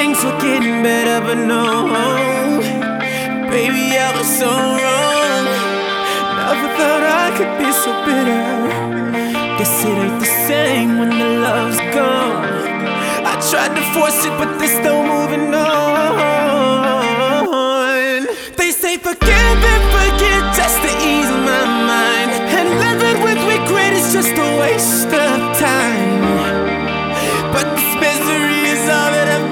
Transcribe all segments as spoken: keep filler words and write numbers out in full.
things were getting better, but no, baby, I was so wrong. Never thought I could be so bitter. Guess it ain't the same when the love's gone. I tried to force it, but there's no moving on. They say forgive and forget just to ease my mind, and living with regret is just a waste of time. But this misery is all that I've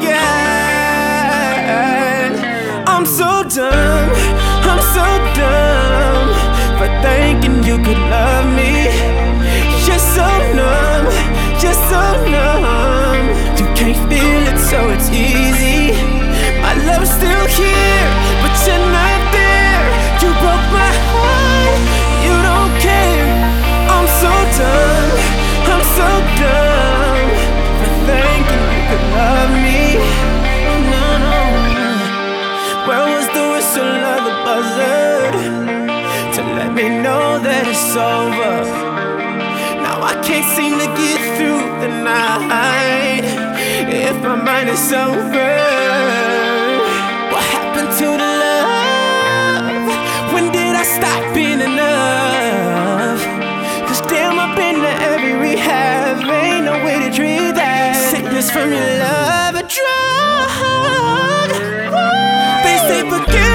got. I'm so dumb, I'm so dumb for thinking you could love me. You're so numb, you're so numb. You can't feel it, so it's easy. My love's still here, but you're not there. You broke my heart, you don't care. I'm so dumb, I'm so dumb for thinking you could love me. No, no. Where was the whistle of the buzzard to let me know that it's over? Now I can't seem to get through the night if my mind is over. What happened to the love? When did I stop being enough? Cause damn, I've been to every rehab, ain't no way to treat that. Sickness from your love, a drug. They say forgive